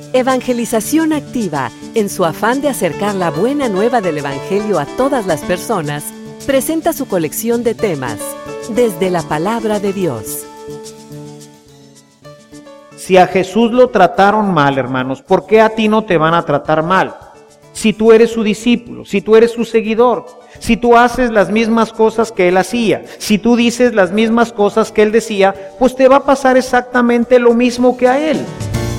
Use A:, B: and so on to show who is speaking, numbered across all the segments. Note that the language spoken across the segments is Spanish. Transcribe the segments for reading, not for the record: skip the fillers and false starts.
A: Evangelización Activa, en su afán de acercar la buena nueva del Evangelio a todas las personas, presenta su colección de temas, desde la Palabra de Dios.
B: Si a Jesús lo trataron mal, hermanos, ¿por qué a ti no te van a tratar mal? Si tú eres su discípulo, si tú eres su seguidor, si tú haces las mismas cosas que Él hacía, si tú dices las mismas cosas que Él decía, pues te va a pasar exactamente lo mismo que a Él.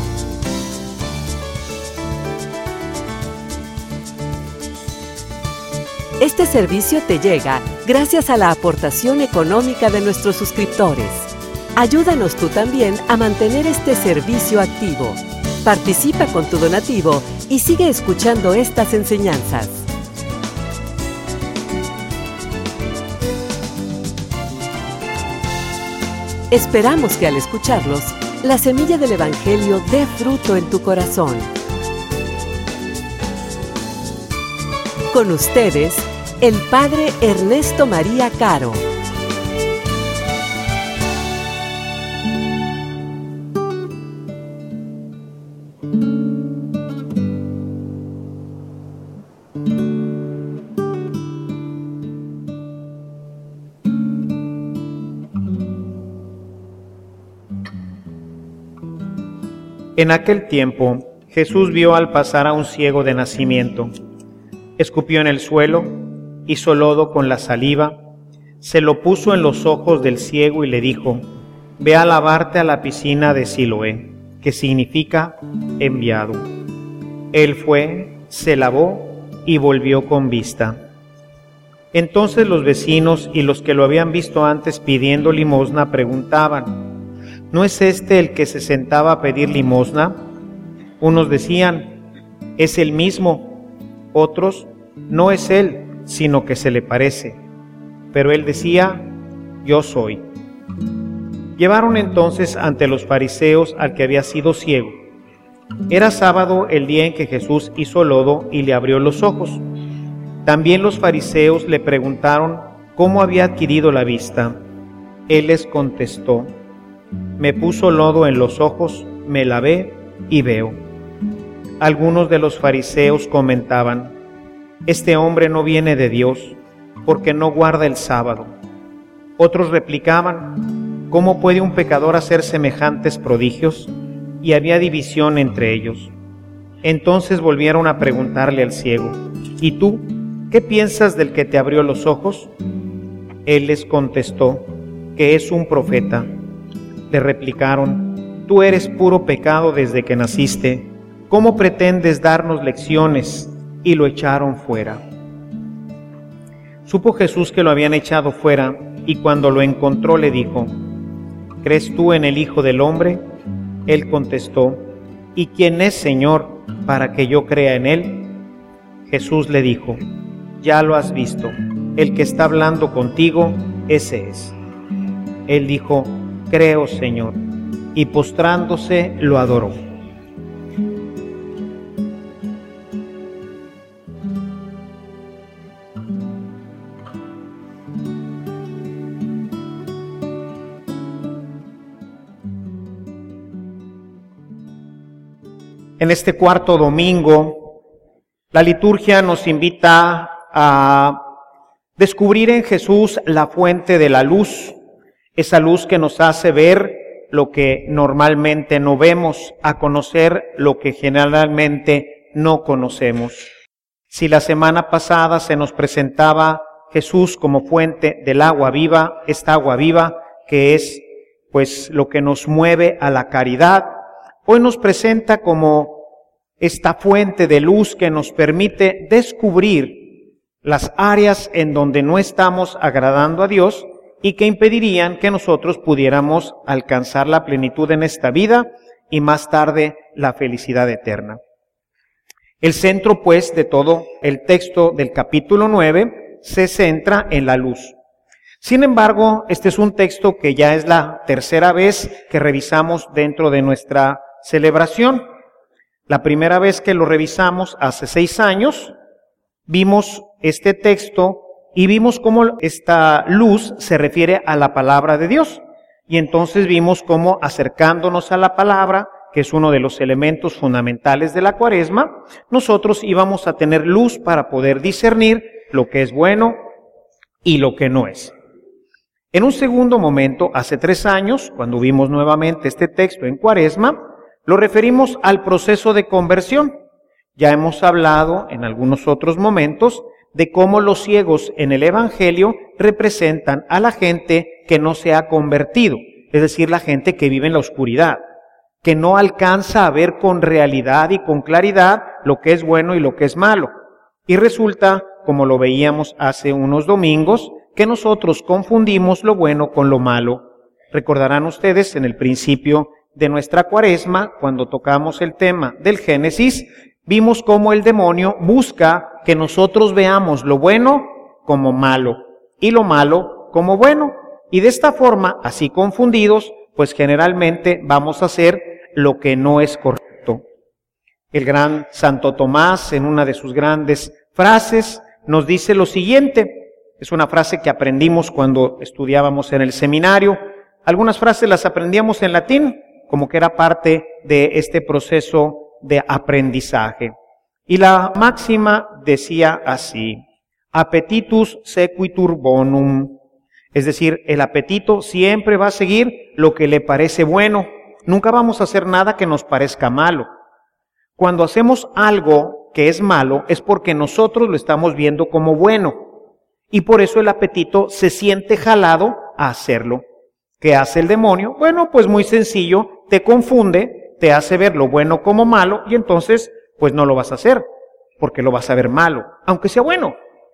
A: Este servicio te llega gracias a la aportación económica de nuestros suscriptores. Ayúdanos tú también a mantener este servicio activo. Participa con tu donativo y sigue escuchando estas enseñanzas. Esperamos que al escucharlos, la semilla del Evangelio dé fruto en tu corazón. Con ustedes, el Padre Ernesto María Caro.
B: En aquel tiempo, Jesús vio al pasar a un ciego de nacimiento. Escupió en el suelo, hizo lodo con la saliva, se lo puso en los ojos del ciego y le dijo: ve a lavarte a la piscina de Siloé, que significa enviado. Él fue, se lavó y volvió con vista. Entonces los vecinos y los que lo habían visto antes pidiendo limosna preguntaban: ¿no es este el que se sentaba a pedir limosna? Unos decían: es el mismo. Otros: no es él, sino que se le parece. Pero él decía: yo soy. Llevaron entonces ante los fariseos al que había sido ciego. Era sábado el día en que Jesús hizo lodo y le abrió los ojos. También los fariseos le preguntaron cómo había adquirido la vista. Él les contestó: me puso lodo en los ojos, me lavé y veo. Algunos de los fariseos comentaban: este hombre no viene de Dios, porque no guarda el sábado. Otros replicaban: ¿cómo puede un pecador hacer semejantes prodigios? Y había división entre ellos. Entonces volvieron a preguntarle al ciego: ¿y tú, qué piensas del que te abrió los ojos? Él les contestó que es un profeta. Le replicaron: tú eres puro pecado desde que naciste. ¿Cómo pretendes darnos lecciones? Y lo echaron fuera. Supo Jesús que lo habían echado fuera, y cuando lo encontró le dijo: ¿crees tú en el Hijo del Hombre? Él contestó: ¿y quién es, Señor, para que yo crea en él? Jesús le dijo: ya lo has visto, el que está hablando contigo, ese es. Él dijo: creo, Señor, y postrándose lo adoró. En este cuarto domingo, la liturgia nos invita a descubrir en Jesús la fuente de la luz, esa luz que nos hace ver lo que normalmente no vemos, a conocer lo que generalmente no conocemos. Si la semana pasada se nos presentaba Jesús como fuente del agua viva, esta agua viva que es pues lo que nos mueve a la caridad, hoy nos presenta como esta fuente de luz que nos permite descubrir las áreas en donde no estamos agradando a Dios y que impedirían que nosotros pudiéramos alcanzar la plenitud en esta vida y más tarde la felicidad eterna. El centro, pues, de todo el texto del capítulo 9 se centra en la luz. Sin embargo, este es un texto que ya es la tercera vez que revisamos dentro de nuestra celebración. La primera vez que lo revisamos hace 6 años, vimos este texto y vimos cómo esta luz se refiere a la palabra de Dios. Y entonces vimos cómo acercándonos a la palabra que es uno de los elementos fundamentales de la Cuaresma, nosotros íbamos a tener luz para poder discernir lo que es bueno y lo que no es. En un segundo momento, hace 3 años, cuando vimos nuevamente este texto en Cuaresma, lo referimos al proceso de conversión. Ya hemos hablado en algunos otros momentos de cómo los ciegos en el Evangelio representan a la gente que no se ha convertido, es decir, la gente que vive en la oscuridad, que no alcanza a ver con realidad y con claridad lo que es bueno y lo que es malo. Y resulta, como lo veíamos hace unos domingos, que nosotros confundimos lo bueno con lo malo. Recordarán ustedes en el principio de nuestra Cuaresma, cuando tocamos el tema del Génesis, vimos cómo el demonio busca que nosotros veamos lo bueno como malo y lo malo como bueno. Y de esta forma, así confundidos, pues generalmente vamos a hacer lo que no es correcto. El gran Santo Tomás, en una de sus grandes frases, nos dice lo siguiente. Es una frase que aprendimos cuando estudiábamos en el seminario. Algunas frases las aprendíamos en latín, como que era parte de este proceso de aprendizaje. Y la máxima decía así: appetitus sequitur bonum. Es decir, el apetito siempre va a seguir lo que le parece bueno. Nunca vamos a hacer nada que nos parezca malo. Cuando hacemos algo que es malo es porque nosotros lo estamos viendo como bueno. Y por eso el apetito se siente jalado a hacerlo. ¿Qué hace el demonio? Bueno, pues muy sencillo, te confunde, te hace ver lo bueno como malo y entonces pues no lo vas a hacer, porque lo vas a ver malo, aunque sea bueno.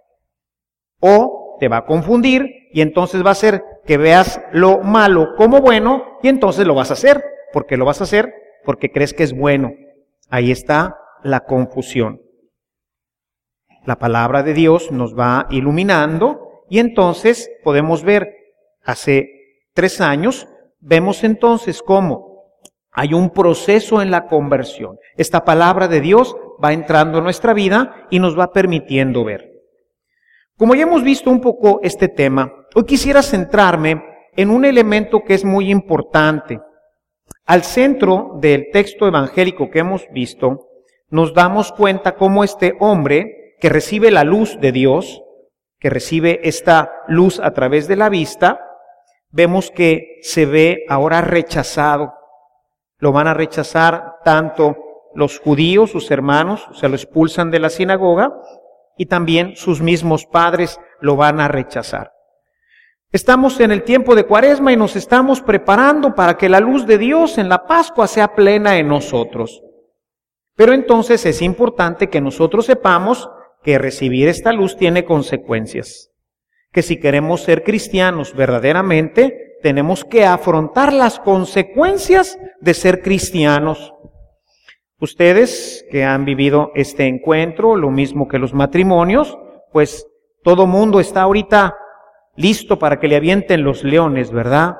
B: O te va a confundir y entonces va a hacer que veas lo malo como bueno y entonces lo vas a hacer, porque lo vas a hacer porque crees que es bueno. Ahí está la confusión. La palabra de Dios nos va iluminando y entonces podemos ver, hace 3 años, vemos entonces cómo hay un proceso en la conversión. Esta palabra de Dios va entrando en nuestra vida y nos va permitiendo ver. Como ya hemos visto un poco este tema, hoy quisiera centrarme en un elemento que es muy importante. Al centro del texto evangélico que hemos visto, nos damos cuenta cómo este hombre que recibe la luz de Dios, que recibe esta luz a través de la vista, vemos que se ve ahora rechazado. Lo van a rechazar tanto los judíos, sus hermanos, o sea, lo expulsan de la sinagoga, y también sus mismos padres lo van a rechazar. Estamos en el tiempo de Cuaresma y nos estamos preparando para que la luz de Dios en la Pascua sea plena en nosotros. Pero entonces es importante que nosotros sepamos que recibir esta luz tiene consecuencias. Que si queremos ser cristianos verdaderamente, tenemos que afrontar las consecuencias de ser cristianos. Ustedes que han vivido este encuentro, lo mismo que los matrimonios, pues todo mundo está ahorita listo para que le avienten los leones, ¿verdad?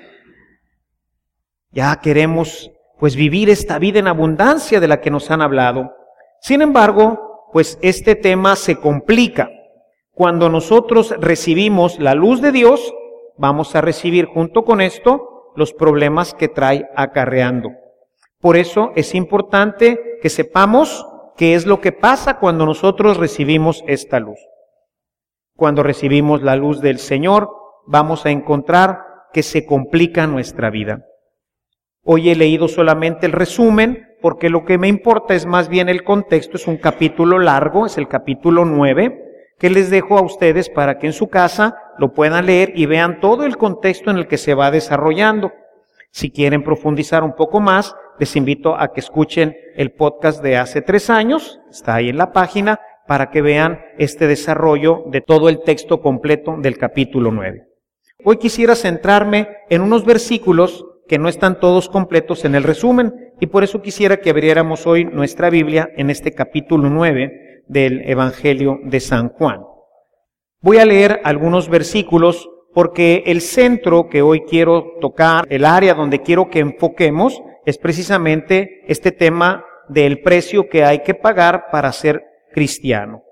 B: Ya queremos pues vivir esta vida en abundancia de la que nos han hablado. Sin embargo, pues este tema se complica. Cuando nosotros recibimos la luz de Dios, vamos a recibir junto con esto los problemas que trae acarreando. Por eso es importante que sepamos qué es lo que pasa cuando nosotros recibimos esta luz. Cuando recibimos la luz del Señor, vamos a encontrar que se complica nuestra vida. Hoy he leído solamente el resumen, porque lo que me importa es más bien el contexto. Es un capítulo largo, es el capítulo 9, que les dejo a ustedes para que en su casa lo puedan leer y vean todo el contexto en el que se va desarrollando. Si quieren profundizar un poco más, les invito a que escuchen el podcast de hace 3 años, está ahí en la página, para que vean este desarrollo de todo el texto completo del capítulo 9. Hoy quisiera centrarme en unos versículos que no están todos completos en el resumen, y por eso quisiera que abriéramos hoy nuestra Biblia en este capítulo 9 del Evangelio de San Juan. Voy a leer algunos versículos porque el centro que hoy quiero tocar, el área donde quiero que enfoquemos, es precisamente este tema del precio que hay que pagar para ser cristiano.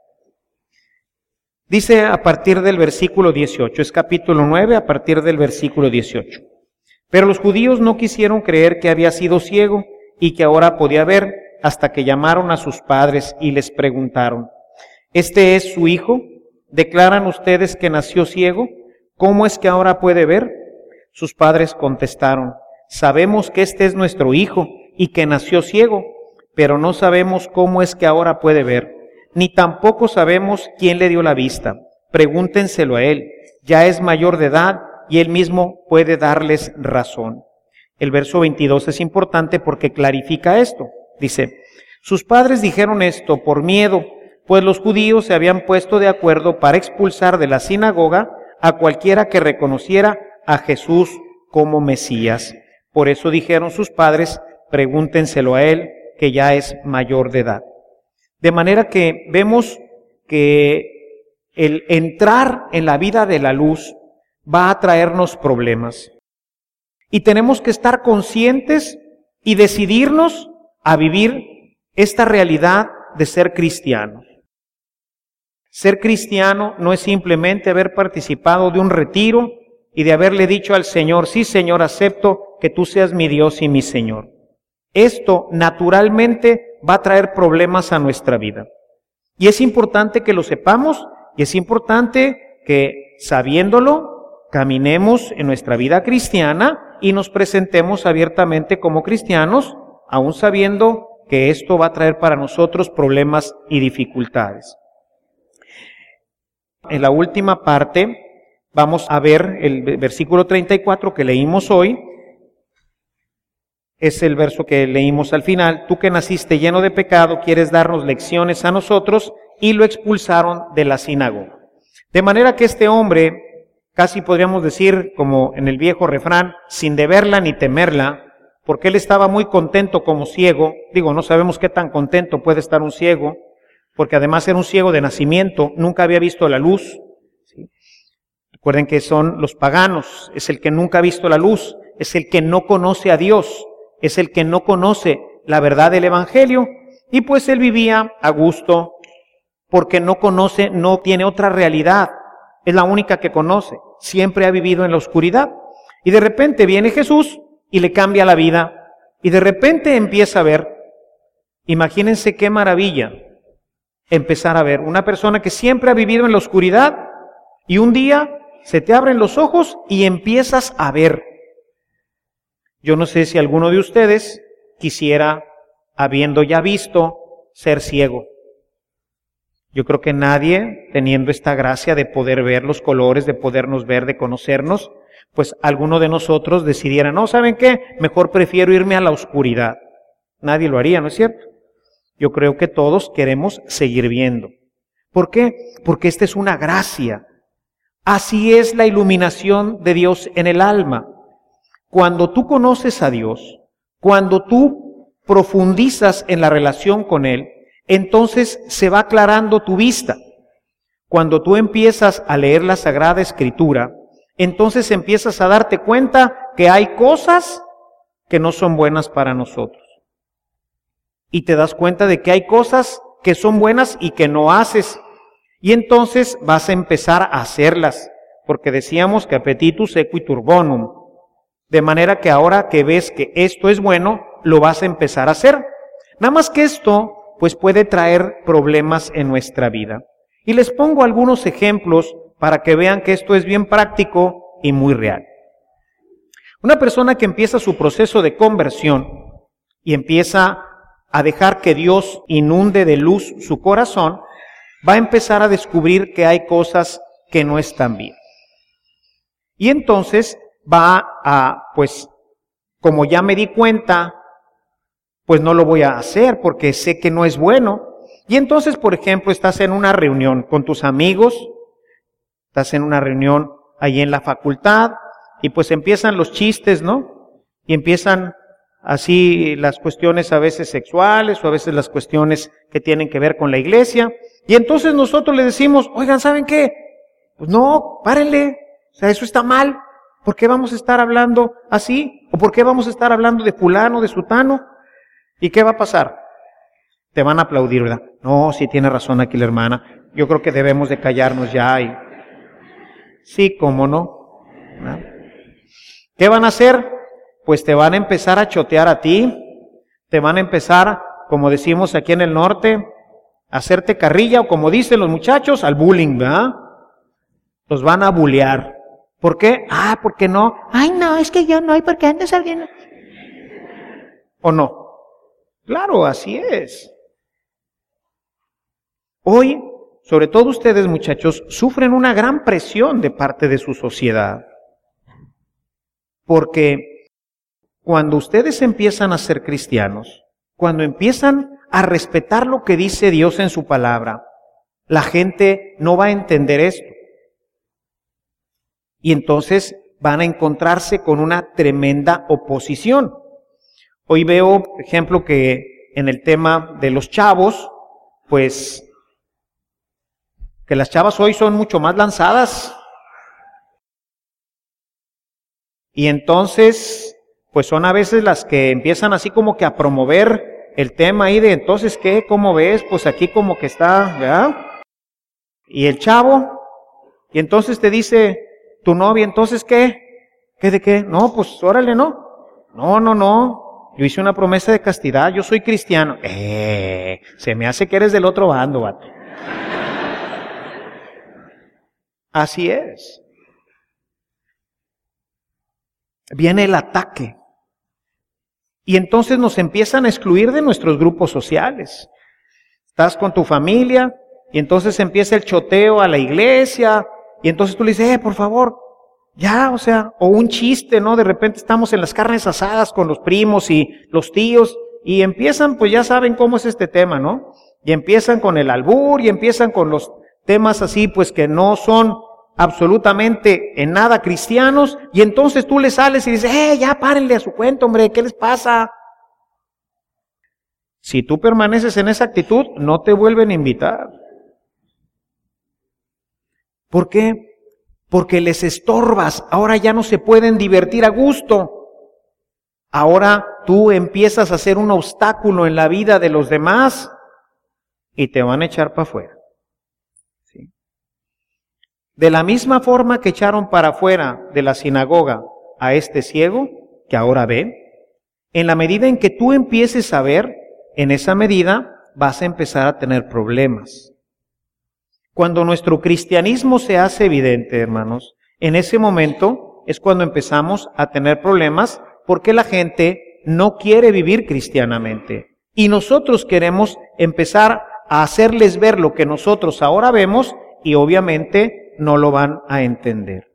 B: Dice a partir del versículo 18, es capítulo 9 a partir del versículo 18. Pero los judíos no quisieron creer que había sido ciego y que ahora podía ver, hasta que llamaron a sus padres y les preguntaron: ¿este es su hijo? ¿Declaran ustedes que nació ciego? ¿Cómo es que ahora puede ver? Sus padres contestaron: sabemos que este es nuestro hijo y que nació ciego, pero no sabemos cómo es que ahora puede ver, ni tampoco sabemos quién le dio la vista. Pregúntenselo a él, ya es mayor de edad y él mismo puede darles razón. El verso 22 es importante porque clarifica esto. Dice: sus padres dijeron esto por miedo, pues los judíos se habían puesto de acuerdo para expulsar de la sinagoga a cualquiera que reconociera a Jesús como Mesías. Por eso dijeron sus padres: pregúntenselo a él, que ya es mayor de edad. De manera que vemos que el entrar en la vida de la luz va a traernos problemas. Y tenemos que estar conscientes y decidirnos a vivir esta realidad de ser cristianos. Ser cristiano no es simplemente haber participado de un retiro y de haberle dicho al Señor: sí, Señor, acepto que tú seas mi Dios y mi Señor. Esto naturalmente va a traer problemas a nuestra vida. Y es importante que lo sepamos, y es importante que, sabiéndolo, caminemos en nuestra vida cristiana y nos presentemos abiertamente como cristianos, aún sabiendo que esto va a traer para nosotros problemas y dificultades. En la última parte vamos a ver el versículo 34 que leímos hoy. Es el verso que leímos al final: tú que naciste lleno de pecado, quieres darnos lecciones a nosotros, y lo expulsaron de la sinagoga. De manera que este hombre, casi podríamos decir, como en el viejo refrán, sin deberla ni temerla, porque él estaba muy contento como ciego. Digo, no sabemos qué tan contento puede estar un ciego, porque además era un ciego de nacimiento, nunca había visto la luz. ¿Sí? Recuerden que son los paganos, es el que nunca ha visto la luz, es el que no conoce a Dios, es el que no conoce la verdad del Evangelio, y pues él vivía a gusto, porque no conoce, no tiene otra realidad, es la única que conoce, siempre ha vivido en la oscuridad. Y de repente viene Jesús y le cambia la vida, y de repente empieza a ver. Imagínense qué maravilla empezar a ver una persona que siempre ha vivido en la oscuridad, y un día se te abren los ojos y empiezas a ver. Yo no sé si alguno de ustedes quisiera, habiendo ya visto, ser ciego. Yo creo que nadie, teniendo esta gracia de poder ver los colores, de podernos ver, de conocernos, pues alguno de nosotros decidiera: no, ¿saben qué? Mejor prefiero irme a la oscuridad. Nadie lo haría, ¿no es cierto? Yo creo que todos queremos seguir viendo. ¿Por qué? Porque esta es una gracia. Así es la iluminación de Dios en el alma. Cuando tú conoces a Dios, cuando tú profundizas en la relación con Él, entonces se va aclarando tu vista. Cuando tú empiezas a leer la Sagrada Escritura, entonces empiezas a darte cuenta que hay cosas que no son buenas para nosotros. Y te das cuenta de que hay cosas que son buenas y que no haces. Y entonces vas a empezar a hacerlas, porque decíamos que appetitus sequitur bonum. De manera que ahora que ves que esto es bueno, lo vas a empezar a hacer. Nada más que esto, pues puede traer problemas en nuestra vida. Y les pongo algunos ejemplos para que vean que esto es bien práctico y muy real. Una persona que empieza su proceso de conversión y empieza a dejar que Dios inunde de luz su corazón, va a empezar a descubrir que hay cosas que no están bien. Y entonces va a, pues, como ya me di cuenta, pues no lo voy a hacer porque sé que no es bueno. Y entonces, por ejemplo, estás en una reunión con tus amigos, estás en una reunión ahí en la facultad, y pues empiezan los chistes, ¿no? Y empiezan así las cuestiones a veces sexuales o a veces las cuestiones que tienen que ver con la iglesia. Y entonces nosotros le decimos: oigan, ¿saben qué? Pues no, párenle, o sea, eso está mal. ¿Por qué vamos a estar hablando así? ¿O por qué vamos a estar hablando de fulano, de sutano? ¿Y qué va a pasar? Te van a aplaudir, ¿verdad? No, sí tiene razón aquí la hermana. Yo creo que debemos de callarnos ya. Y... sí, cómo no. ¿No? ¿Qué van a hacer? Pues te van a empezar a chotear a ti, Te van a empezar, como decimos aquí en el norte, a hacerte carrilla, o como dicen los muchachos, al bullying, ¿verdad? Los van a bullear. ¿Por qué? ¿Por qué no? Ay, no, es que yo no, ¿y por qué andas saliendo? ¿O no? Claro, así es. Hoy, sobre todo ustedes, muchachos, sufren una gran presión de parte de su sociedad. Porque cuando ustedes empiezan a ser cristianos, cuando empiezan a respetar lo que dice Dios en su palabra, la gente no va a entender esto. Y entonces van a encontrarse con una tremenda oposición. Hoy veo, por ejemplo, que en el tema de los chavos, pues, que las chavas hoy son mucho más lanzadas. Y entonces, pues son a veces las que empiezan así como que a promover el tema ahí de, entonces, ¿qué? ¿Cómo ves? Pues aquí como que está, ¿verdad? Y el chavo, y entonces te dice tu novia, entonces, ¿qué? ¿Qué de qué? No, pues órale, ¿no? No. Yo hice una promesa de castidad, yo soy cristiano. Se me hace que eres del otro bando, vato. Así es. Viene el ataque. Y entonces nos empiezan a excluir de nuestros grupos sociales. Estás con tu familia y entonces empieza el choteo a la iglesia y entonces tú le dices, por favor, ya, o un chiste, ¿no? De repente estamos en las carnes asadas con los primos y los tíos y empiezan, pues ya saben cómo es este tema, ¿no? Y empiezan con el albur y empiezan con los temas así, pues que no son absolutamente en nada cristianos, y entonces tú le sales y dices, ya párenle a su cuento, hombre, ¿qué les pasa? Si tú permaneces en esa actitud, no te vuelven a invitar. ¿Por qué? Porque les estorbas, ahora ya no se pueden divertir a gusto. Ahora tú empiezas a ser un obstáculo en la vida de los demás y te van a echar para afuera. De la misma forma que echaron para afuera de la sinagoga a este ciego, que ahora ve, en la medida en que tú empieces a ver, en esa medida vas a empezar a tener problemas. Cuando nuestro cristianismo se hace evidente, hermanos, en ese momento es cuando empezamos a tener problemas porque la gente no quiere vivir cristianamente. Y nosotros queremos empezar a hacerles ver lo que nosotros ahora vemos y obviamente no lo van a entender.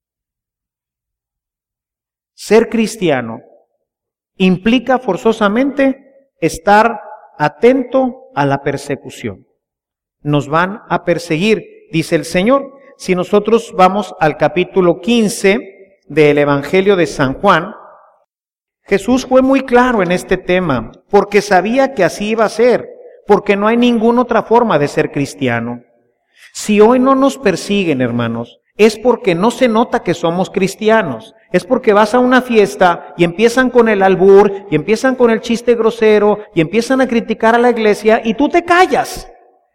B: Ser cristiano implica forzosamente estar atento a la persecución. Nos van a perseguir, dice el Señor. Si nosotros vamos al capítulo 15 del Evangelio de San Juan, Jesús fue muy claro en este tema, porque sabía que así iba a ser, porque no hay ninguna otra forma de ser cristiano. Si hoy no nos persiguen, hermanos, es porque no se nota que somos cristianos. Es porque vas a una fiesta y empiezan con el albur, y empiezan con el chiste grosero, y empiezan a criticar a la iglesia, y tú te callas.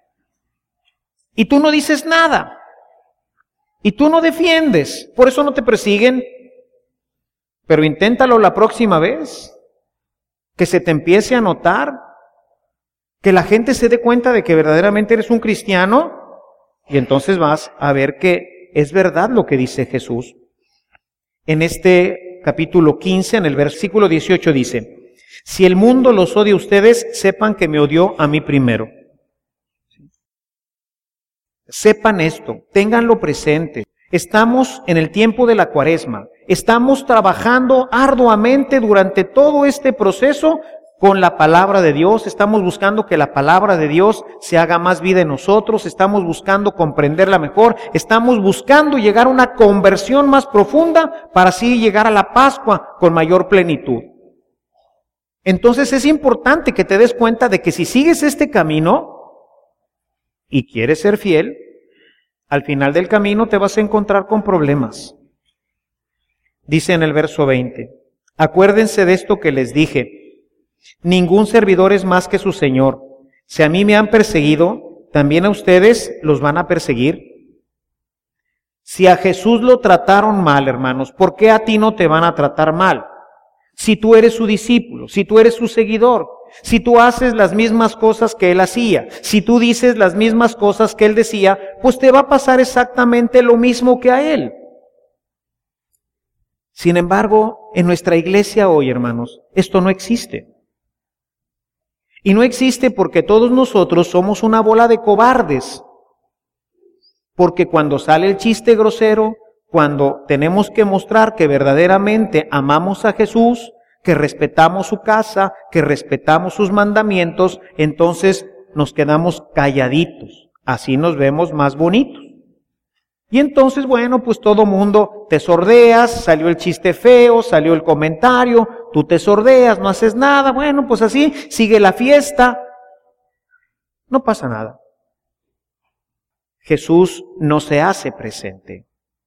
B: Y tú no dices nada. Y tú no defiendes. Por eso no te persiguen. Pero inténtalo la próxima vez. Que se te empiece a notar. Que la gente se dé cuenta de que verdaderamente eres un cristiano. Y entonces vas a ver que es verdad lo que dice Jesús. En este capítulo 15, en el versículo 18 dice, si el mundo los odia a ustedes, sepan que me odió a mí primero. Sepan esto, ténganlo presente. Estamos en el tiempo de la Cuaresma. Estamos trabajando arduamente durante todo este proceso con la palabra de Dios. Estamos buscando que la palabra de Dios se haga más vida en nosotros. Estamos buscando comprenderla mejor. Estamos buscando llegar a una conversión más profunda para así llegar a la Pascua con mayor plenitud. Entonces es importante que te des cuenta de que si sigues este camino y quieres ser fiel, al final del camino te vas a encontrar con problemas. Dice en el verso 20, acuérdense de esto que les dije, ningún servidor es más que su Señor. Si a mí me han perseguido, también a ustedes los van a perseguir. Si a Jesús lo trataron mal, hermanos, ¿por qué a ti no te van a tratar mal? si tú eres su discípulo, si tú eres su seguidor, si tú haces las mismas cosas que él hacía, si tú dices las mismas cosas que él decía, pues te va a pasar exactamente lo mismo que a él. Sin embargo, en nuestra iglesia hoy, hermanos, esto no existe. Y no existe porque todos nosotros somos una bola de cobardes. Porque cuando sale el chiste grosero, cuando tenemos que mostrar que verdaderamente amamos a Jesús, que respetamos su casa, que respetamos sus mandamientos, entonces nos quedamos calladitos. Así nos vemos más bonitos. Y entonces, bueno, pues todo mundo te sordeas, salió el chiste feo, salió el comentario, tú te sordeas, no haces nada, bueno, pues así, sigue la fiesta. No pasa nada. Jesús no se hace presente.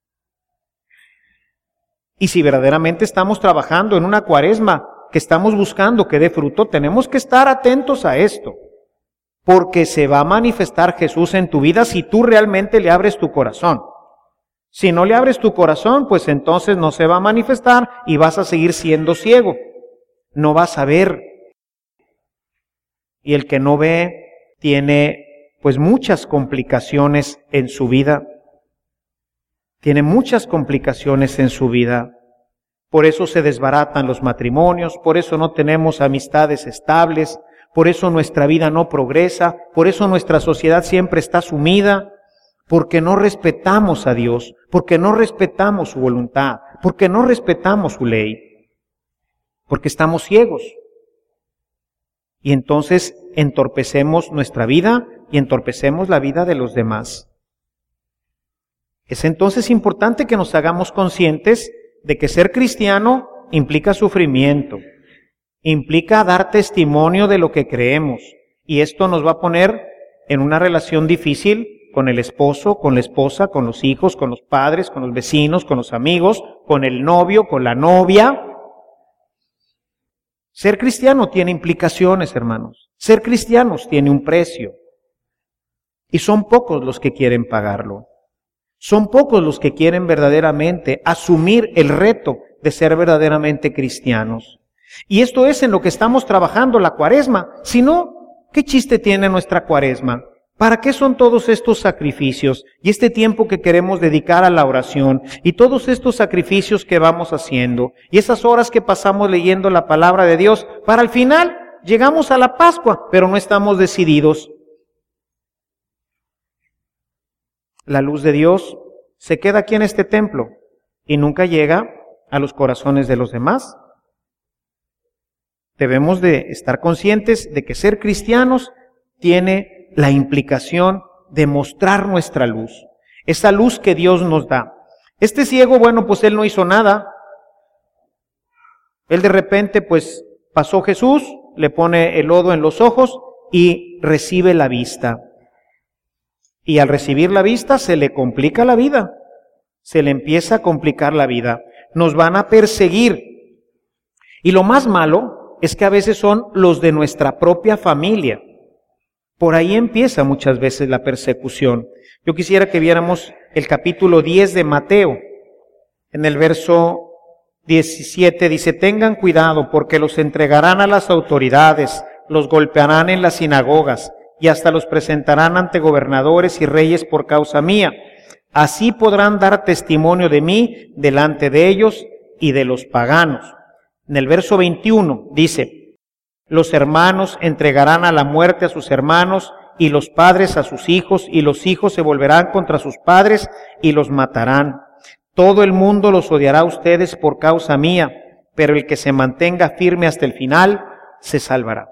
B: Y si verdaderamente estamos trabajando en una cuaresma que estamos buscando que dé fruto, tenemos que estar atentos a esto. Porque se va a manifestar Jesús en tu vida si tú realmente le abres tu corazón. Si no le abres tu corazón, pues entonces no se va a manifestar y vas a seguir siendo ciego. No vas a ver. Y el que no ve tiene pues muchas complicaciones en su vida. Tiene muchas complicaciones en su vida. Por eso se desbaratan los matrimonios, por eso no tenemos amistades estables, por eso nuestra vida no progresa, por eso nuestra sociedad siempre está sumida, porque no respetamos a Dios, porque no respetamos su voluntad, porque no respetamos su ley, porque estamos ciegos. Y entonces entorpecemos nuestra vida y entorpecemos la vida de los demás. Es entonces importante que nos hagamos conscientes de que ser cristiano implica sufrimiento, implica dar testimonio de lo que creemos, y esto nos va a poner en una relación difícil con el esposo, con la esposa, con los hijos, con los padres, con los vecinos, con los amigos, con el novio, con la novia. Ser cristiano tiene implicaciones, hermanos. Ser cristianos tiene un precio. Y son pocos los que quieren pagarlo. Son pocos los que quieren verdaderamente asumir el reto de ser verdaderamente cristianos. Y esto es en lo que estamos trabajando la cuaresma. Si no, ¿qué chiste tiene nuestra cuaresma? ¿Para qué son todos estos sacrificios y este tiempo que queremos dedicar a la oración y todos estos sacrificios que vamos haciendo y esas horas que pasamos leyendo la palabra de Dios? Para al final llegamos a la Pascua, pero no estamos decididos. La luz de Dios se queda aquí en este templo y nunca llega a los corazones de los demás. Debemos de estar conscientes de que ser cristianos tiene la implicación de mostrar nuestra luz, esa luz que Dios nos da. Este ciego, bueno, pues él no hizo nada. Él de repente, pues pasó Jesús, le pone el lodo en los ojos y recibe la vista. Y al recibir la vista se le complica la vida, se le empieza a complicar la vida. Nos van a perseguir. Y lo más malo es que a veces son los de nuestra propia familia. Por ahí empieza muchas veces la persecución. Yo quisiera que viéramos el capítulo 10 de Mateo. En el verso 17 dice: tengan cuidado porque los entregarán a las autoridades, los golpearán en las sinagogas y hasta los presentarán ante gobernadores y reyes por causa mía. Así podrán dar testimonio de mí delante de ellos y de los paganos. En el verso 21 dice: los hermanos entregarán a la muerte a sus hermanos y los padres a sus hijos, y los hijos se volverán contra sus padres y los matarán. Todo el mundo los odiará a ustedes por causa mía, pero el que se mantenga firme hasta el final se salvará.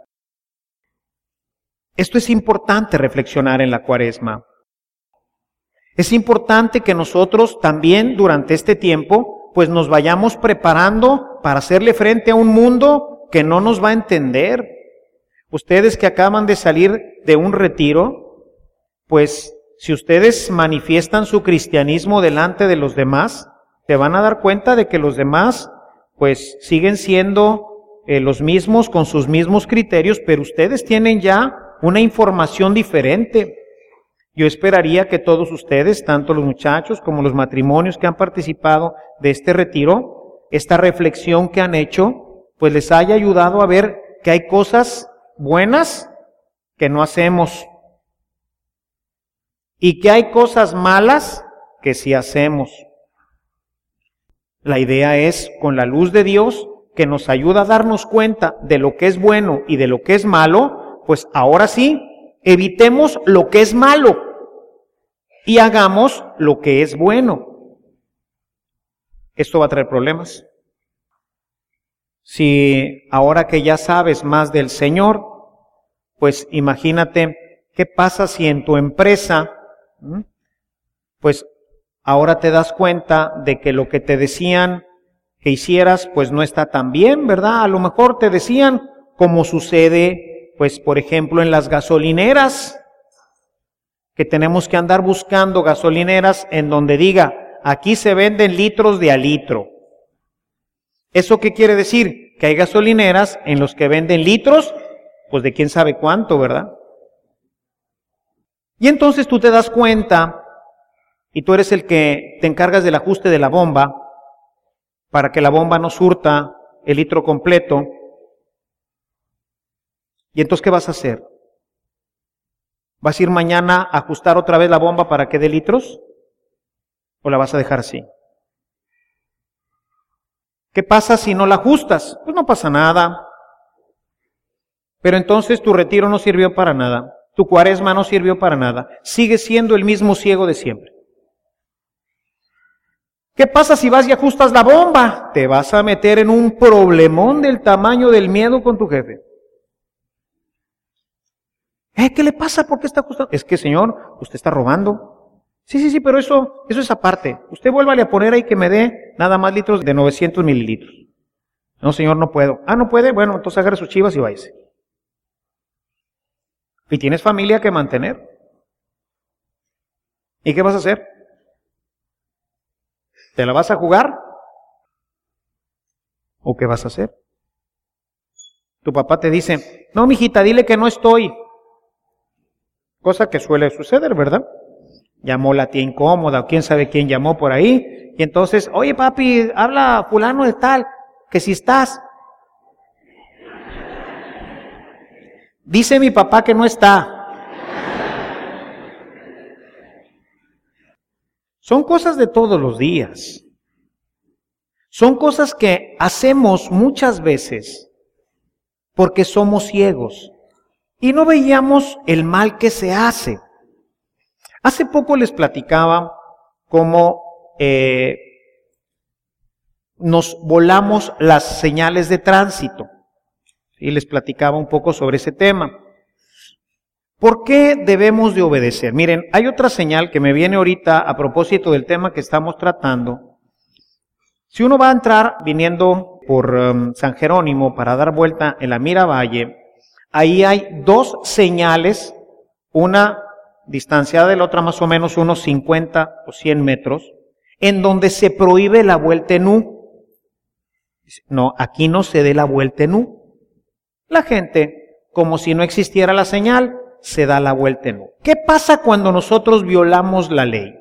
B: Esto es importante reflexionar en la cuaresma. Es importante que nosotros también durante este tiempo pues nos vayamos preparando para hacerle frente a un mundo que no nos va a entender. Ustedes que acaban de salir de un retiro, pues si ustedes manifiestan su cristianismo delante de los demás, se van a dar cuenta de que los demás pues siguen siendo los mismos con sus mismos criterios, pero ustedes tienen ya una información diferente. Yo esperaría que todos ustedes, tanto los muchachos como los matrimonios que han participado de este retiro, esta reflexión que han hecho, pues les haya ayudado a ver que hay cosas buenas que no hacemos y que hay cosas malas que sí hacemos. La idea es, con la luz de Dios, que nos ayuda a darnos cuenta de lo que es bueno y de lo que es malo, pues ahora sí, evitemos lo que es malo y hagamos lo que es bueno. Esto va a traer problemas. Si ahora que ya sabes más del Señor, pues imagínate qué pasa si en tu empresa, pues ahora te das cuenta de que lo que te decían que hicieras, pues no está tan bien, ¿verdad? A lo mejor te decían, como sucede, pues por ejemplo en las gasolineras, que tenemos que andar buscando gasolineras en donde diga, aquí se venden litros de a litro. ¿Eso qué quiere decir? Que hay gasolineras en los que venden litros, pues de quién sabe cuánto, ¿verdad? Y entonces tú te das cuenta, y tú eres el que te encargas del ajuste de la bomba, para que la bomba no surta el litro completo. ¿Y entonces qué vas a hacer? ¿Vas a ir mañana a ajustar otra vez la bomba para que dé litros? ¿O la vas a dejar así? ¿Qué pasa si no la ajustas? Pues no pasa nada. Pero entonces tu retiro no sirvió para nada. Tu cuaresma no sirvió para nada. Sigues siendo el mismo ciego de siempre. ¿Qué pasa si vas y ajustas la bomba? Te vas a meter en un problemón del tamaño del miedo con tu jefe. ¿Qué le pasa? ¿Por qué está ajustando? Es que, señor, usted está robando. Sí, pero eso es aparte. Usted vuélvale a poner ahí que me dé nada más litros de 900 mililitros. No, señor, no puedo. ¿No puede? Bueno, entonces agarre sus chivas y váyase. Y tienes familia que mantener. ¿Y qué vas a hacer? ¿Te la vas a jugar? ¿O qué vas a hacer? Tu papá te dice, no, mijita, dile que no estoy. Cosa que suele suceder, ¿verdad? Llamó la tía incómoda, o quién sabe quién llamó por ahí. Y entonces, oye papi, habla fulano de tal, que si estás. Dice mi papá que no está. Son cosas de todos los días. Son cosas que hacemos muchas veces porque somos ciegos y no veíamos el mal que se hace. Hace poco les platicaba cómo nos volamos las señales de tránsito y les platicaba un poco sobre ese tema. ¿Por qué debemos de obedecer? Miren, hay otra señal que me viene ahorita a propósito del tema que estamos tratando. Si uno va a entrar viniendo por San Jerónimo para dar vuelta en la Miravalle, ahí hay dos señales, una distanciada de la otra más o menos unos 50 o 100 metros, en donde se prohíbe la vuelta en U. No, aquí no se dé la vuelta en U. La gente, como si no existiera la señal, se da la vuelta en U. ¿Qué pasa cuando nosotros violamos la ley?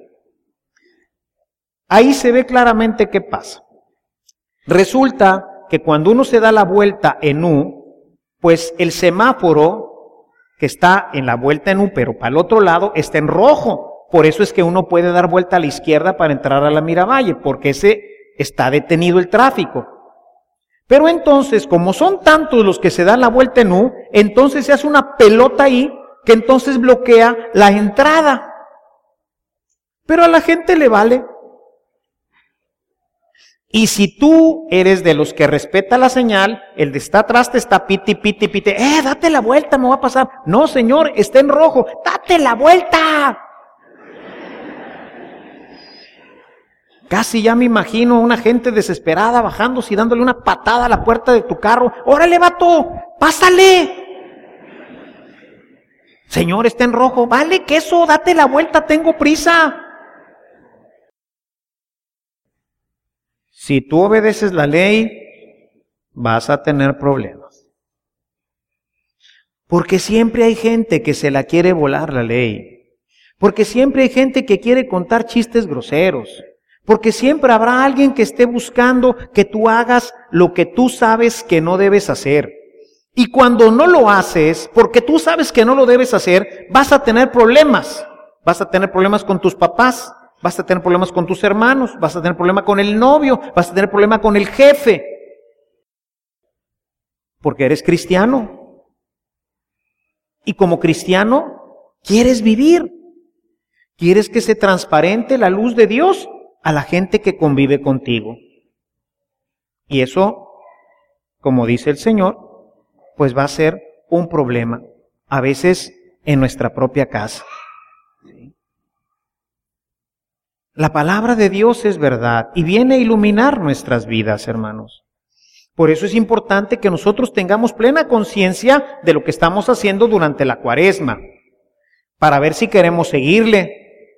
B: Ahí se ve claramente qué pasa. Resulta que cuando uno se da la vuelta en U, pues el semáforo que está en la vuelta en U, pero para el otro lado, está en rojo. Por eso es que uno puede dar vuelta a la izquierda para entrar a la Miravalle, porque ese está detenido el tráfico. Pero entonces, como son tantos los que se dan la vuelta en U, entonces se hace una pelota ahí que entonces bloquea la entrada. Pero a la gente le vale. Y si tú eres de los que respeta la señal, el de está atrás te está piti, date la vuelta, me va a pasar. No, señor, está en rojo, date la vuelta. Casi ya me imagino a una gente desesperada bajándose y dándole una patada a la puerta de tu carro. ¡Órale, vato! ¡Pásale! Señor, está en rojo. Vale, queso, date la vuelta, tengo prisa. Si tú obedeces la ley, vas a tener problemas. Porque siempre hay gente que se la quiere volar la ley. Porque siempre hay gente que quiere contar chistes groseros. Porque siempre habrá alguien que esté buscando que tú hagas lo que tú sabes que no debes hacer. Y cuando no lo haces, porque tú sabes que no lo debes hacer, vas a tener problemas. Vas a tener problemas con tus papás, vas a tener problemas con tus hermanos, vas a tener problemas con el novio, vas a tener problemas con el jefe. Porque eres cristiano. Y como cristiano, quieres vivir. Quieres que se transparente la luz de Dios a la gente que convive contigo. Y eso, como dice el Señor, pues va a ser un problema, a veces en nuestra propia casa. ¿Sí? La palabra de Dios es verdad y viene a iluminar nuestras vidas, hermanos. Por eso es importante que nosotros tengamos plena conciencia de lo que estamos haciendo durante la Cuaresma, para ver si queremos seguirle,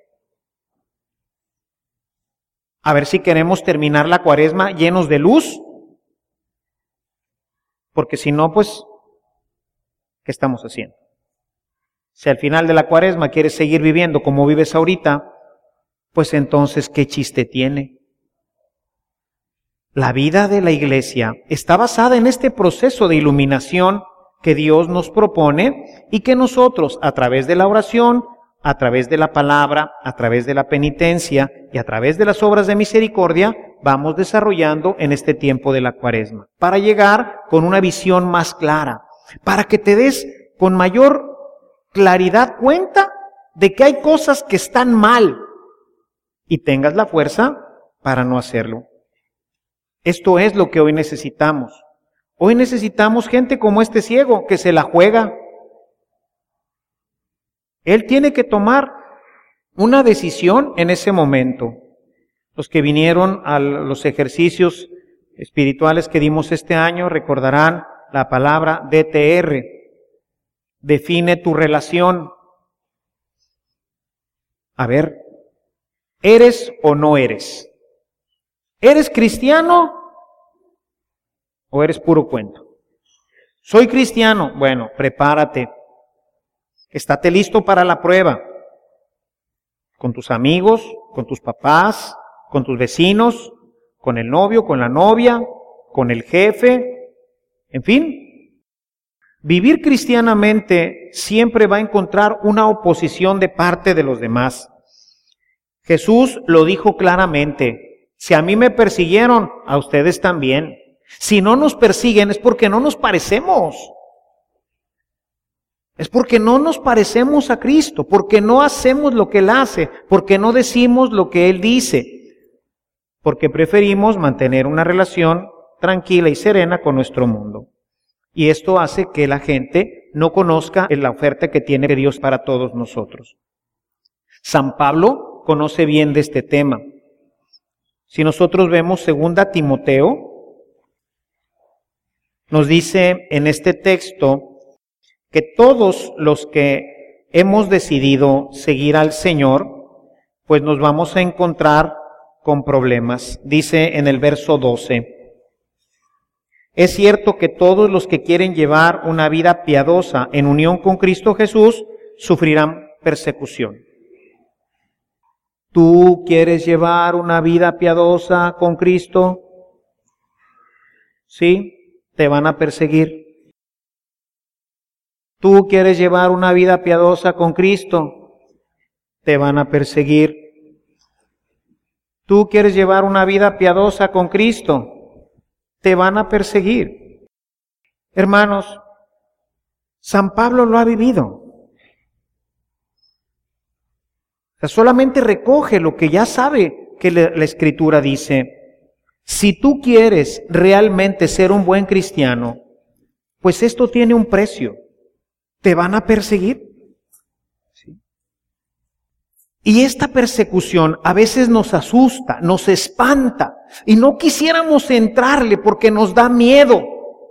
B: a ver si queremos terminar la Cuaresma llenos de luz, porque si no, pues, ¿qué estamos haciendo? Si al final de la Cuaresma quieres seguir viviendo como vives ahorita, pues entonces, ¿qué chiste tiene? La vida de la Iglesia está basada en este proceso de iluminación que Dios nos propone y que nosotros, a través de la oración, a través de la palabra, a través de la penitencia y a través de las obras de misericordia, vamos desarrollando en este tiempo de la Cuaresma, para llegar con una visión más clara, para que te des con mayor claridad cuenta de que hay cosas que están mal y tengas la fuerza para no hacerlo. Esto es lo que hoy necesitamos. Hoy necesitamos gente como este ciego que se la juega. Él tiene que tomar una decisión en ese momento. Los que vinieron a los ejercicios espirituales que dimos este año recordarán la palabra DTR. Define tu relación. A ver, ¿eres o no eres? ¿Eres cristiano o eres puro cuento? Soy cristiano. Bueno, prepárate. Estate listo para la prueba. Con tus amigos, con tus papás, con tus vecinos, con el novio, con la novia, con el jefe, en fin. Vivir cristianamente siempre va a encontrar una oposición de parte de los demás. Jesús lo dijo claramente: si a mí me persiguieron, a ustedes también. Si no nos persiguen es porque no nos parecemos. Es porque no nos parecemos a Cristo, porque no hacemos lo que Él hace, porque no decimos lo que Él dice, porque preferimos mantener una relación tranquila y serena con nuestro mundo. Y esto hace que la gente no conozca la oferta que tiene Dios para todos nosotros. San Pablo conoce bien de este tema. Si nosotros vemos 2 Timoteo, nos dice en este texto que todos los que hemos decidido seguir al Señor, pues nos vamos a encontrar con problemas. Dice en el verso 12, es cierto que todos los que quieren llevar una vida piadosa en unión con Cristo Jesús sufrirán persecución. ¿Tú quieres llevar una vida piadosa con Cristo? Sí, te van a perseguir. ¿Tú quieres llevar una vida piadosa con Cristo? Te van a perseguir. ¿Tú quieres llevar una vida piadosa con Cristo? Te van a perseguir. Hermanos, San Pablo lo ha vivido. O sea, solamente recoge lo que ya sabe que la Escritura dice. Si tú quieres realmente ser un buen cristiano, pues esto tiene un precio. Te van a perseguir. ¿Sí? Y esta persecución a veces nos asusta, nos espanta, y no quisiéramos entrarle porque nos da miedo.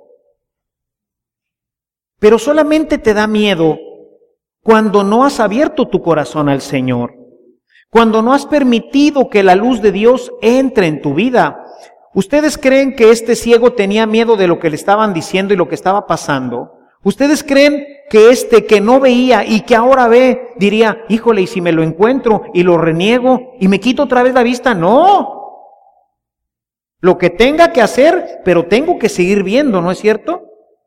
B: Pero solamente te da miedo cuando no has abierto tu corazón al Señor, cuando no has permitido que la luz de Dios entre en tu vida. ¿Ustedes creen que este ciego tenía miedo de lo que le estaban diciendo y lo que estaba pasando? ¿Ustedes creen que este que no veía y que ahora ve, diría, híjole, y si me lo encuentro y lo reniego y me quito otra vez la vista? No. Lo que tenga que hacer, pero tengo que seguir viendo, ¿no es cierto?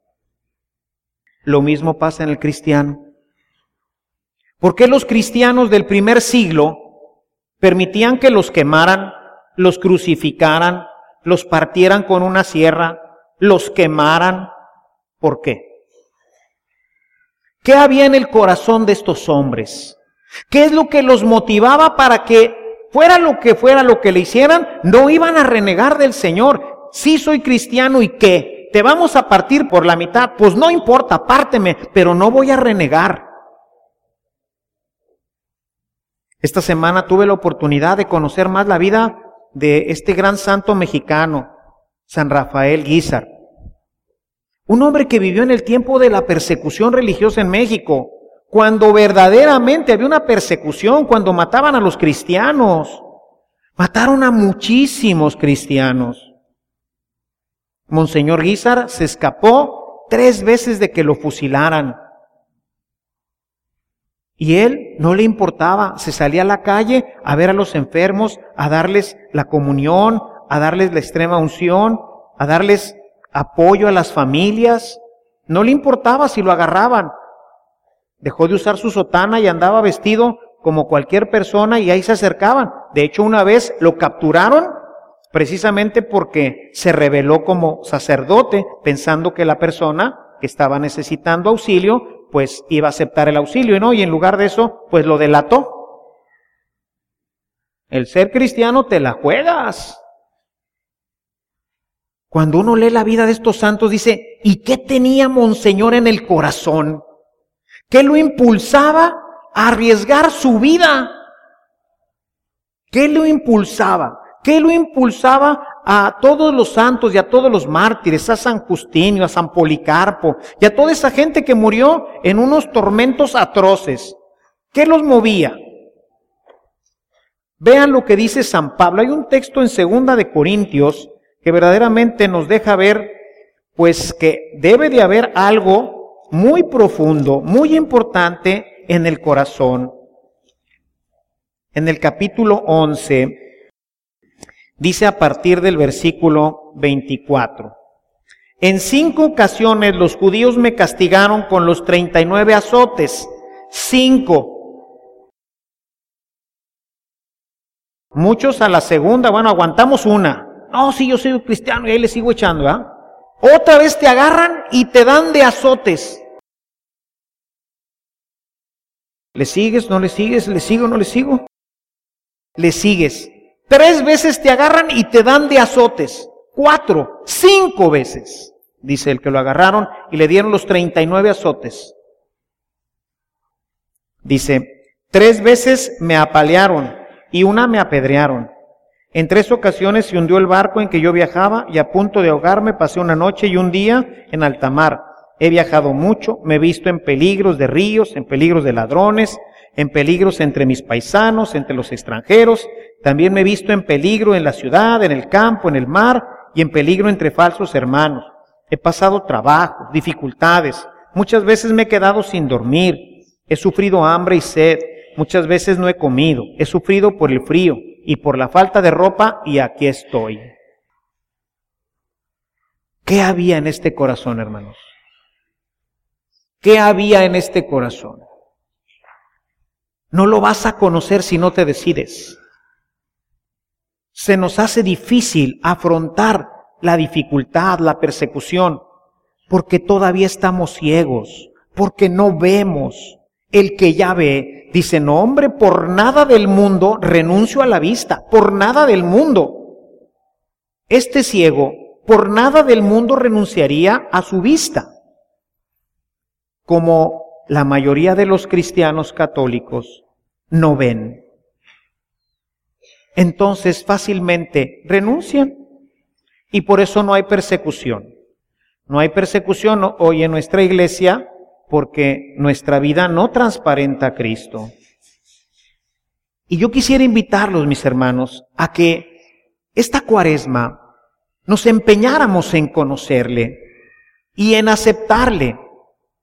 B: Lo mismo pasa en el cristiano. ¿Por qué los cristianos del primer siglo permitían que los quemaran, los crucificaran, los partieran con una sierra, los quemaran? ¿Por qué? ¿Qué había en el corazón de estos hombres? ¿Qué es lo que los motivaba para que fuera lo que le hicieran, no iban a renegar del Señor? Sí soy cristiano, ¿y qué? ¿Te vamos a partir por la mitad? Pues no importa, párteme, pero no voy a renegar. Esta semana tuve la oportunidad de conocer más la vida de este gran santo mexicano, San Rafael Guízar. Un hombre que vivió en el tiempo de la persecución religiosa en México, cuando verdaderamente había una persecución, cuando mataban a los cristianos. Mataron a muchísimos cristianos. Monseñor Guízar se escapó 3 veces de que lo fusilaran. Y él no le importaba, se salía a la calle a ver a los enfermos, a darles la comunión, a darles la extrema unción, a darles apoyo a las familias. No le importaba si lo agarraban. Dejó de usar su sotana y andaba vestido como cualquier persona y ahí se acercaban. De hecho, una vez lo capturaron precisamente porque se rebeló como sacerdote, pensando que la persona que estaba necesitando auxilio, pues iba a aceptar el auxilio, ¿no? Y en lugar de eso, pues lo delató. El ser cristiano te la juegas. Cuando uno lee la vida de estos santos, dice, ¿y qué tenía Monseñor en el corazón? ¿Qué lo impulsaba a arriesgar su vida? ¿Qué lo impulsaba? ¿Qué lo impulsaba a todos los santos y a todos los mártires, a San Justinio, a San Policarpo y a toda esa gente que murió en unos tormentos atroces? ¿Qué los movía? Vean lo que dice San Pablo. Hay un texto en 2 de Corintios que verdaderamente nos deja ver, pues, que debe de haber algo muy profundo, muy importante en el corazón. En el capítulo 11, dice a partir del versículo 24. En 5 ocasiones los judíos me castigaron con los 39 azotes. 5. Muchos a la segunda, bueno, aguantamos una. No, sí, yo soy cristiano y ahí le sigo echando, ¿ah? Otra vez te agarran y te dan de azotes. ¿Le sigues? ¿No le sigues? ¿Le sigo? ¿No le sigo? Le sigues. 3 veces te agarran y te dan de azotes. 4, 5 veces, dice el que lo agarraron y le dieron los 39 azotes. Dice, 3 veces me apalearon y una me apedrearon. En 3 ocasiones se hundió el barco en que yo viajaba y a punto de ahogarme pasé una noche y un día en alta mar. He viajado mucho, me he visto en peligros de ríos, en peligros de ladrones, en peligros entre mis paisanos, entre los extranjeros. También me he visto en peligro en la ciudad, en el campo, en el mar y en peligro entre falsos hermanos. He pasado trabajo, dificultades. Muchas veces me he quedado sin dormir. He sufrido hambre y sed. Muchas veces no he comido. He sufrido por el frío y por la falta de ropa y aquí estoy. ¿Qué había en este corazón, hermanos? ¿Qué había en este corazón? No lo vas a conocer si no te decides. Se nos hace difícil afrontar la dificultad, la persecución, porque todavía estamos ciegos, porque no vemos. El que ya ve, dice, no hombre, por nada del mundo renuncio a la vista, por nada del mundo. Este ciego, por nada del mundo renunciaría a su vista. Como la mayoría de los cristianos católicos no ven. Entonces fácilmente renuncian y por eso no hay persecución. No hay persecución hoy en nuestra iglesia porque nuestra vida no transparenta a Cristo. Y yo quisiera invitarlos, mis hermanos, a que esta Cuaresma nos empeñáramos en conocerle y en aceptarle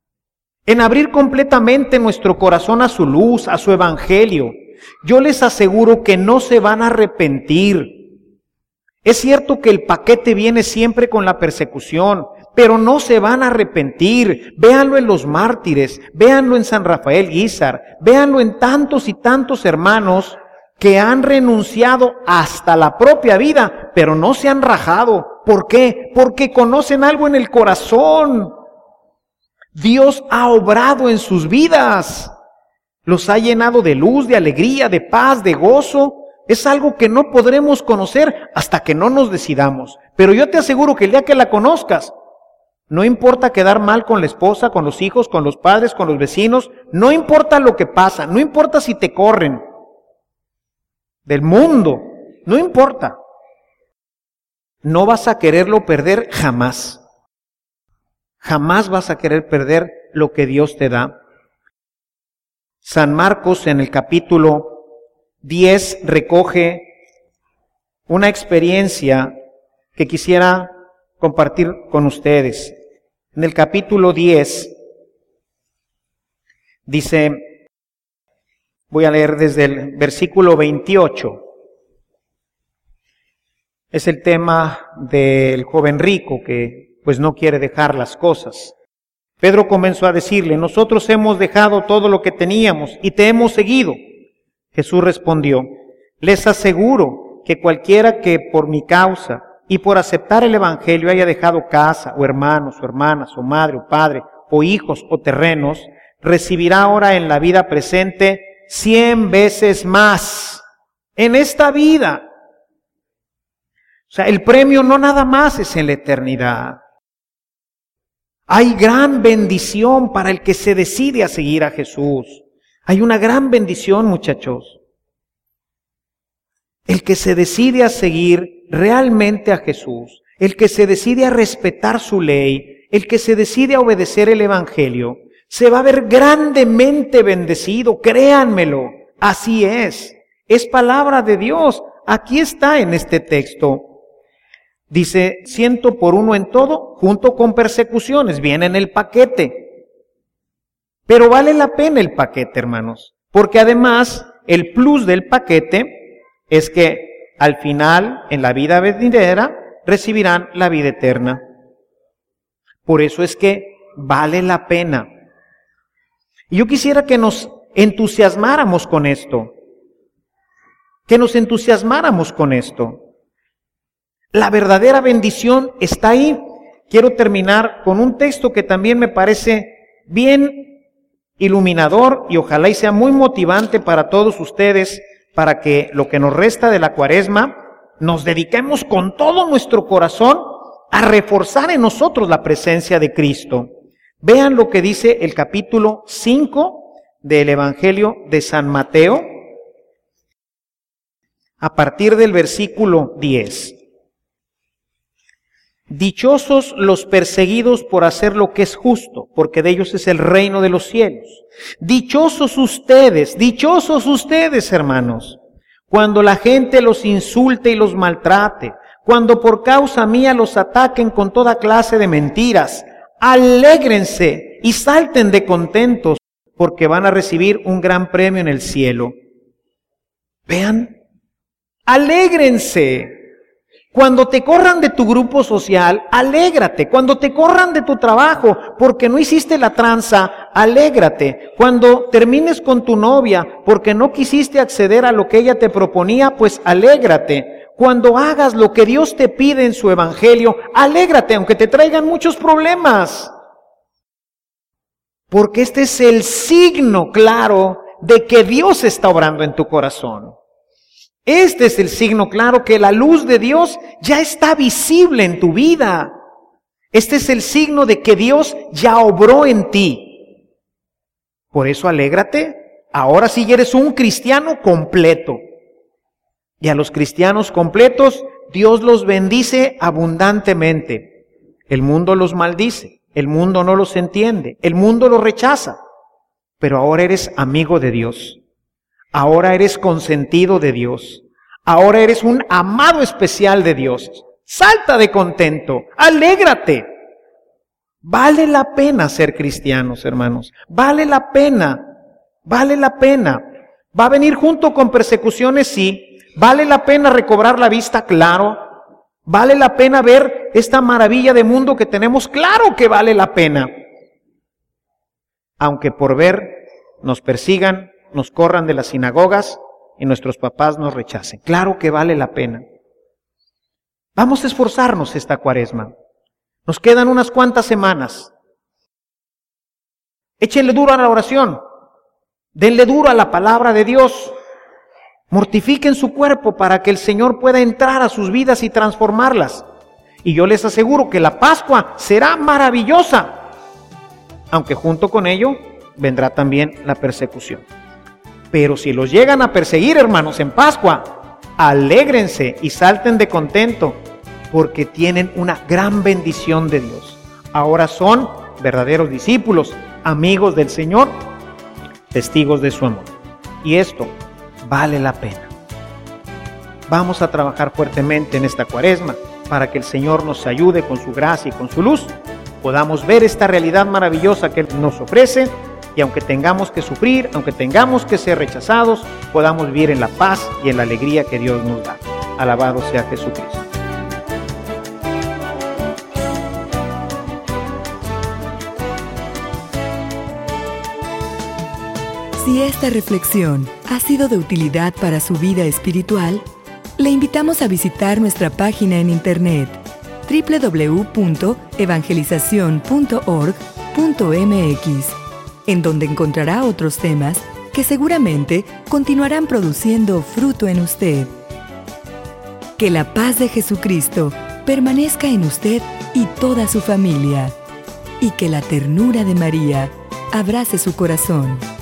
B: en abrir completamente nuestro corazón a su luz, a su evangelio. Yo les aseguro que no se van a arrepentir. Es cierto que el paquete viene siempre con la persecución, pero no se van a arrepentir. Véanlo en los mártires, véanlo en San Rafael Guízar, véanlo en tantos y tantos hermanos que han renunciado hasta la propia vida, pero no se han rajado. ¿Por qué? Porque conocen algo en el corazón. Dios ha obrado en sus vidas. Los ha llenado de luz, de alegría, de paz, de gozo. Es algo que no podremos conocer hasta que no nos decidamos. Pero yo te aseguro que el día que la conozcas, no importa quedar mal con la esposa, con los hijos, con los padres, con los vecinos, no importa lo que pasa, no importa si te corren del mundo, no importa. No vas a quererlo perder jamás. Jamás vas a querer perder lo que Dios te da. San Marcos en el capítulo 10 recoge una experiencia que quisiera compartir con ustedes. En el capítulo 10 dice, voy a leer desde el versículo 28. Es el tema del joven rico que pues no quiere dejar las cosas. Pedro comenzó a decirle, nosotros hemos dejado todo lo que teníamos y te hemos seguido. Jesús respondió, les aseguro que cualquiera que por mi causa y por aceptar el evangelio haya dejado casa, o hermanos, o hermanas, o madre, o padre, o hijos, o terrenos, recibirá ahora en la vida presente 100 veces más en esta vida. O sea, el premio no nada más es en la eternidad. Hay gran bendición para el que se decide a seguir a Jesús. Hay una gran bendición, muchachos. El que se decide a seguir realmente a Jesús, el que se decide a respetar su ley, el que se decide a obedecer el evangelio, se va a ver grandemente bendecido, créanmelo. Así es palabra de Dios. Aquí está en este texto. Dice, 100 por 1 en todo, junto con persecuciones, viene en el paquete. Pero vale la pena el paquete, hermanos, porque además el plus del paquete es que al final, en la vida venidera, recibirán la vida eterna. Por eso es que vale la pena. Y yo quisiera que nos entusiasmáramos con esto. Que nos entusiasmáramos con esto. La verdadera bendición está ahí. Quiero terminar con un texto que también me parece bien iluminador y ojalá y sea muy motivante para todos ustedes, para que lo que nos resta de la Cuaresma nos dediquemos con todo nuestro corazón a reforzar en nosotros la presencia de Cristo. Vean lo que dice el capítulo 5 del Evangelio de San Mateo, a partir del versículo 10. Dichosos los perseguidos por hacer lo que es justo, porque de ellos es el reino de los cielos. Dichosos ustedes, hermanos, cuando la gente los insulte y los maltrate, cuando por causa mía los ataquen con toda clase de mentiras. Alégrense y salten de contentos, porque van a recibir un gran premio en el cielo. Vean, alégrense. Cuando te corran de tu grupo social, alégrate. Cuando te corran de tu trabajo porque no hiciste la tranza, alégrate. Cuando termines con tu novia porque no quisiste acceder a lo que ella te proponía, pues alégrate. Cuando hagas lo que Dios te pide en su evangelio, alégrate aunque te traigan muchos problemas. Porque este es el signo claro de que Dios está obrando en tu corazón. Este es el signo claro que la luz de Dios ya está visible en tu vida. Este es el signo de que Dios ya obró en ti. Por eso alégrate. Ahora sí eres un cristiano completo. Y a los cristianos completos Dios los bendice abundantemente. El mundo los maldice. El mundo no los entiende. El mundo los rechaza. Pero ahora eres amigo de Dios. Ahora eres consentido de Dios. Ahora eres un amado especial de Dios. Salta de contento. Alégrate. Vale la pena ser cristianos, hermanos. Vale la pena. Vale la pena. ¿Va a venir junto con persecuciones? Sí. ¿Vale la pena recobrar la vista? Claro. ¿Vale la pena ver esta maravilla de mundo que tenemos? Claro que vale la pena. Aunque por ver nos persigan, nos corran de las sinagogas y nuestros papás nos rechacen. Claro que vale la pena. Vamos a esforzarnos esta Cuaresma. Nos quedan unas cuantas semanas. Échenle duro a la oración. Denle duro a la palabra de Dios. Mortifiquen su cuerpo para que el Señor pueda entrar a sus vidas y transformarlas. Y yo les aseguro que la Pascua será maravillosa. Aunque junto con ello vendrá también la persecución. Pero si los llegan a perseguir, hermanos, en Pascua, alégrense y salten de contento, porque tienen una gran bendición de Dios. Ahora son verdaderos discípulos, amigos del Señor, testigos de su amor. Y esto vale la pena. Vamos a trabajar fuertemente en esta Cuaresma para que el Señor nos ayude con su gracia y con su luz, podamos ver esta realidad maravillosa que Él nos ofrece, y aunque tengamos que sufrir, aunque tengamos que ser rechazados, podamos vivir en la paz y en la alegría que Dios nos da. Alabado sea Jesucristo.
C: Si esta reflexión ha sido de utilidad para su vida espiritual, le invitamos a visitar nuestra página en internet www.evangelizacion.org.mx, en donde encontrará otros temas que seguramente continuarán produciendo fruto en usted. Que la paz de Jesucristo permanezca en usted y toda su familia, y que la ternura de María abrace su corazón.